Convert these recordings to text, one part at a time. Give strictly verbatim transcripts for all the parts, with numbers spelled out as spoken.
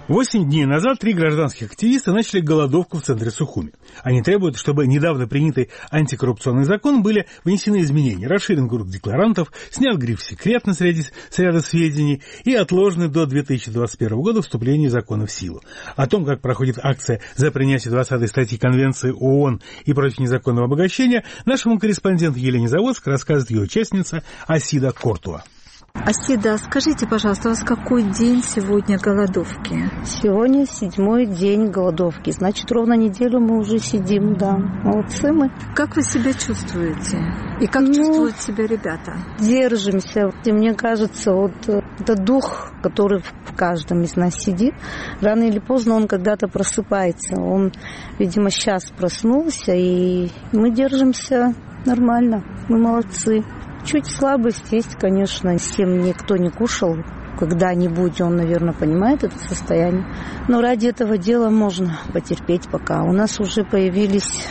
Восемь дней назад три гражданских активиста начали голодовку в центре Сухуми. Они требуют, чтобы недавно принятый антикоррупционный закон были внесены изменения. Расширен круг декларантов, снят гриф «секретно» с ряда сведений и отложены до две тысячи двадцать первого года вступления закона в силу. О том, как проходит акция за принятие двадцатой статьи Конвенции ООН и против незаконного обогащения, нашему корреспонденту Елене Заводской рассказывает ее участница Асида Кортуа. Асида, скажите, пожалуйста, у вас какой день сегодня голодовки? Сегодня седьмой день голодовки. Значит, ровно неделю мы уже сидим, да. Молодцы мы. Как вы себя чувствуете? И как ну, чувствуют себя ребята? Держимся. И мне кажется, вот этот дух, который в каждом из нас сидит, рано или поздно он когда-то просыпается. Он, видимо, сейчас проснулся, и мы держимся нормально. Мы молодцы. Чуть слабость есть, конечно, всем никто не кушал. Когда-нибудь он, наверное, понимает это состояние. Но ради этого дела можно потерпеть пока. У нас уже появились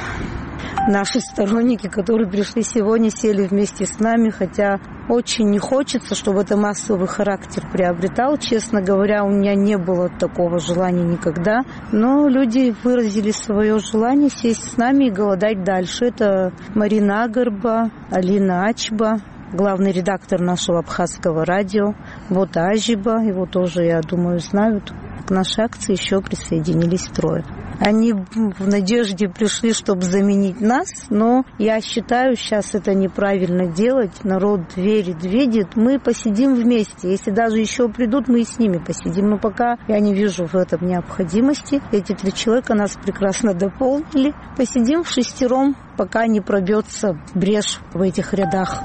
наши сторонники, которые пришли сегодня, сели вместе с нами, хотя очень не хочется, чтобы это массовый характер приобретал. Честно говоря, у меня не было такого желания никогда. Но люди выразили свое желание сесть с нами и голодать дальше. Это Марина Агарба, Алина Ачба, главный редактор нашего абхазского радио, вот Ажиба, его тоже, я думаю, знают. К нашей акции еще присоединились трое. Они в надежде пришли, чтобы заменить нас, но я считаю, сейчас это неправильно делать. Народ верит, видит. Мы посидим вместе. Если даже еще придут, мы и с ними посидим. Но пока я не вижу в этом необходимости. Эти три человека нас прекрасно дополнили. Посидим в шестером, пока не пробьется брешь в этих рядах.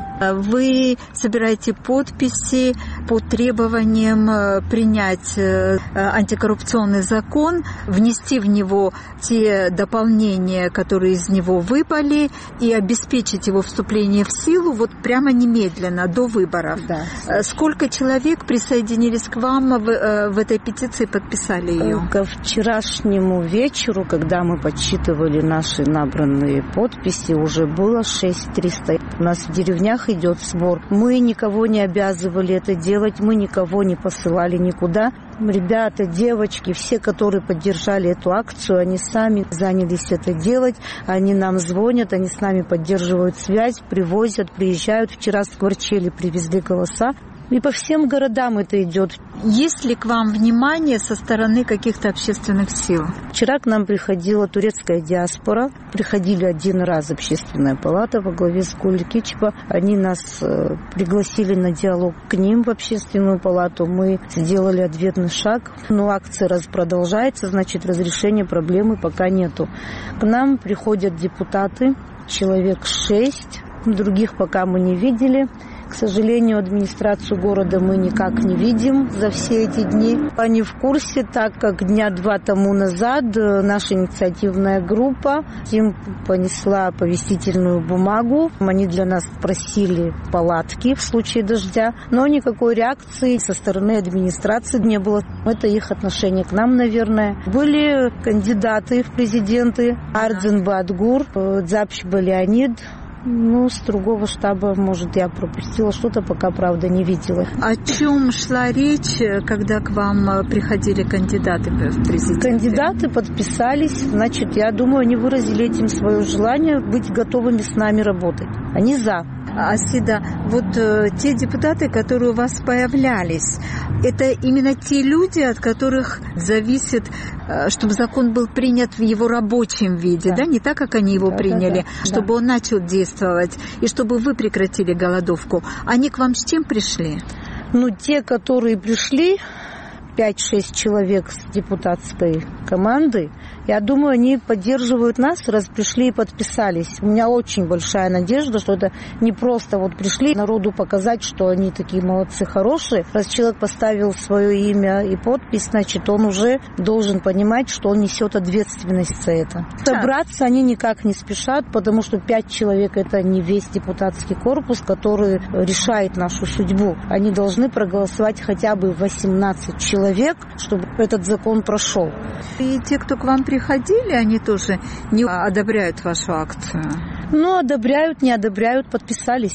Вы собираете подписи по требованиям принять антикоррупционный закон, внести в него те дополнения, которые из него выпали, и обеспечить его вступление в силу вот прямо немедленно, до выборов. Да. Сколько человек присоединились к вам в, в этой петиции, подписали ее? Ко вчерашнему вечеру, когда мы подсчитывали наши набранные подписи, уже было шесть тысяч триста. У нас в деревнях идет сбор. Мы никого не обязывали это делать, мы никого не посылали никуда. Ребята, девочки, все, которые поддержали эту акцию, они сами занялись это делать. Они нам звонят, они с нами поддерживают связь, привозят, приезжают. Вчера с Кварчели привезли голоса. И по всем городам это идет. Есть ли к вам внимание со стороны каких-то общественных сил? Вчера к нам приходила турецкая диаспора. Приходили один раз общественная палата во главе с Гуль Кичба. Они нас пригласили на диалог к ним в общественную палату. Мы сделали ответный шаг. Но акция продолжается, значит, разрешения проблемы пока нету. К нам приходят депутаты, человек шесть. Других пока мы не видели. К сожалению, администрацию города мы никак не видим за все эти дни. Они в курсе, так как дня два тому назад наша инициативная группа им понесла оповестительную бумагу. Они для нас просили палатки в случае дождя, но никакой реакции со стороны администрации не было. Это их отношение к нам, наверное. Были кандидаты в президенты: Ардзен Бадгур, Дзапчба Леонид. Ну, с другого штаба, может, я пропустила что-то, пока, правда, не видела. О чем шла речь, когда к вам приходили кандидаты в президенты? Кандидаты подписались. Значит, я думаю, они выразили этим свое желание быть готовыми с нами работать. Они за. Асида, вот э, те депутаты, которые у вас появлялись, это именно те люди, от которых зависит, э, чтобы закон был принят в его рабочем виде, да, да? Не так, как они его да, приняли, да, да, чтобы да. он начал действовать, и чтобы вы прекратили голодовку. Они к вам с чем пришли? Ну, те, которые пришли, пять-шесть человек с депутатской команды, я думаю, они поддерживают нас, раз пришли и подписались. У меня очень большая надежда, что это не просто вот пришли народу показать, что они такие молодцы, хорошие. Раз человек поставил свое имя и подпись, значит, он уже должен понимать, что он несет ответственность за это. Собраться они никак не спешат, потому что пять человек – это не весь депутатский корпус, который решает нашу судьбу. Они должны проголосовать хотя бы восемнадцать человек, чтобы этот закон прошел. И те, кто к вам приходили, они тоже не одобряют вашу акцию? Ну, одобряют, не одобряют, подписались.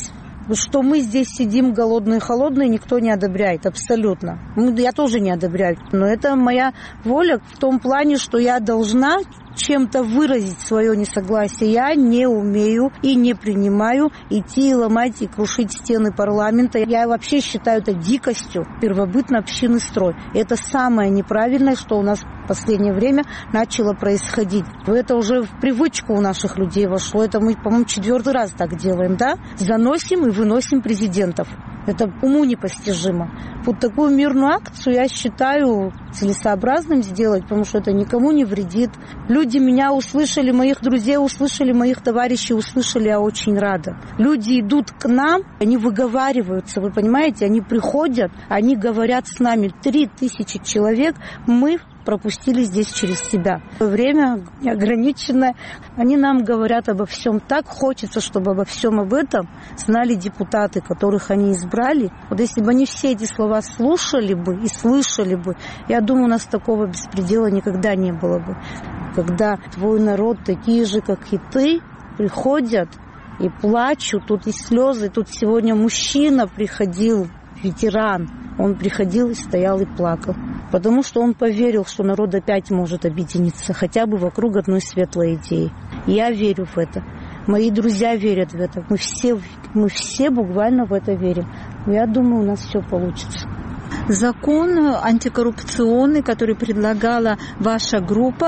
Что мы здесь сидим голодные-холодные, никто не одобряет, абсолютно. Я тоже не одобряю, но это моя воля в том плане, что я должна чем-то выразить свое несогласие. Я не умею и не принимаю идти и ломать и крушить стены парламента. Я вообще считаю это дикостью, первобытно-общинный строй. Это самое неправильное, что у нас в последнее время начало происходить. Это уже в привычку у наших людей вошло. Это мы, по-моему, четвертый раз так делаем, да? Заносим и выносим президентов. Это уму непостижимо. Вот такую мирную акцию я считаю целесообразным сделать, потому что это никому не вредит. Люди меня услышали, моих друзей услышали, моих товарищей услышали, я очень рада. Люди идут к нам, они выговариваются, вы понимаете, они приходят, они говорят с нами. Три тысячи человек мы пропустили здесь через себя. Время ограниченное. Они нам говорят обо всем. Так хочется, чтобы обо всем об этом знали депутаты, которых они избрали. Вот если бы они все эти слова слушали бы и слышали бы, я думаю, у нас такого беспредела никогда не было бы. Когда твой народ, такие же, как и ты, приходят и плачут, тут и слезы. Тут сегодня мужчина приходил, ветеран. Он приходил и стоял и плакал. Потому что он поверил, что народ опять может объединиться, хотя бы вокруг одной светлой идеи. Я верю в это. Мои друзья верят в это. Мы все, мы все буквально в это верим. Я думаю, у нас все получится. Закон антикоррупционный, который предлагала ваша группа,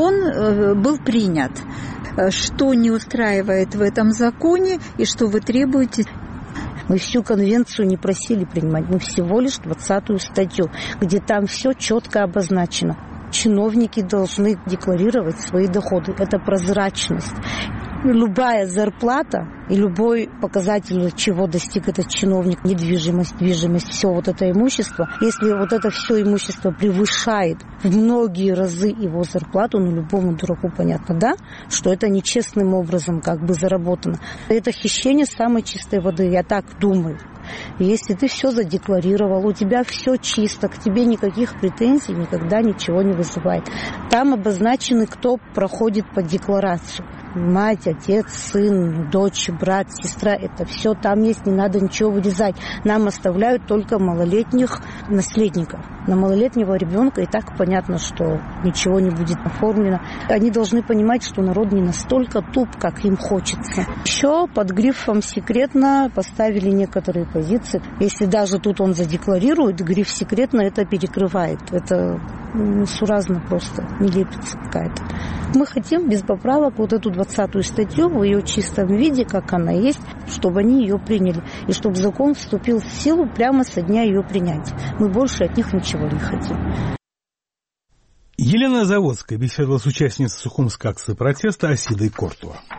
он был принят. Что не устраивает в этом законе и что вы требуете? Мы всю конвенцию не просили принимать, мы всего лишь двадцатую статью, где там все четко обозначено. Чиновники должны декларировать свои доходы. Это прозрачность. Любая зарплата и любой показатель, чего достиг этот чиновник, недвижимость, движимость, все вот это имущество, если вот это все имущество превышает в многие разы его зарплату, ну, любому дураку понятно, да, что это нечестным образом как бы заработано. Это хищение самой чистой воды, я так думаю. Если ты все задекларировал, у тебя все чисто, к тебе никаких претензий никогда ничего не вызывает. Там обозначены, кто проходит по декларацию. Мать, отец, сын, дочь, брат, сестра, это все там есть, не надо ничего вырезать. Нам оставляют только малолетних наследников. На малолетнего ребенка и так понятно, что ничего не будет оформлено. Они должны понимать, что народ не настолько туп, как им хочется. Еще под грифом «секретно» поставили некоторые позиции. Если даже тут он задекларирует, гриф «секретно» это перекрывает. Это несуразно просто, нелепица какая-то. Мы хотим без поправок вот эту двадцатую статью в ее чистом виде, как она есть, чтобы они ее приняли. И чтобы закон вступил в силу прямо со дня ее принятия. Мы больше от них ничего не хотим. Елена Заводская беседовала с участницей Сухумской акции протеста Асидой Кортуа.